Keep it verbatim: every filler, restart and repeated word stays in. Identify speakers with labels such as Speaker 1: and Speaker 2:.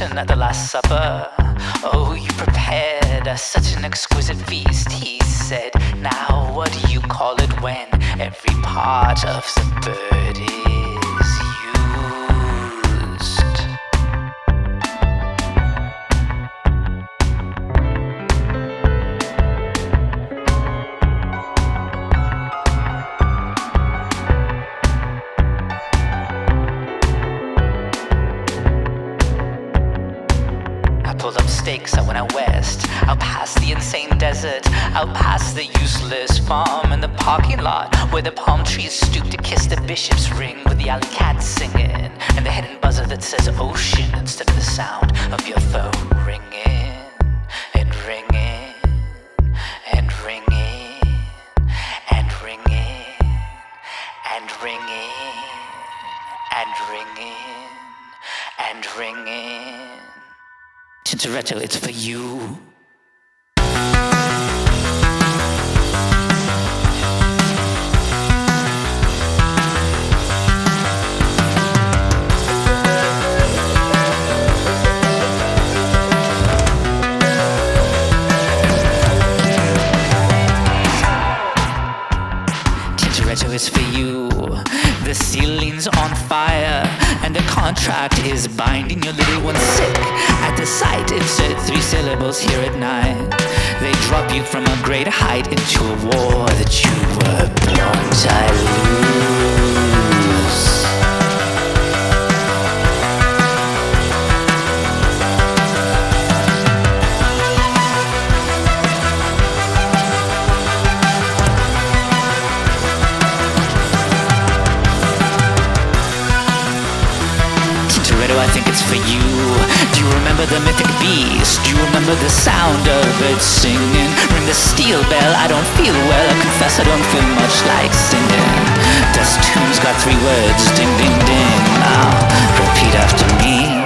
Speaker 1: eaten at the Last Supper. Oh, you prepared us such an exquisite feast, he said. Now what do you call it when every part of the bird is used? I pulled up stakes, I went out west, out past the insane desert, out past the useless farm and the parking lot where the palm trees stoop to kiss the bishop's ring, with the alley cat singing and the hidden buzzer that says ocean instead of the sound of your phone ringing and ringing and ringing and ringing and ringing and ringing and ringing. Tintoretto, it's for you. Tintoretto is for you. The ceiling's on fire and the contract is binding your little one sick. At the sight, insert three syllables here at night. They drop you from a great height into a war that you were born to lose. I think it's for you. Do you remember the mythic beast? Do you remember the sound of it singing? Ring the steel bell, I don't feel well. I confess I don't feel much like singing. This tune's got three words, ding ding ding. Now repeat after me.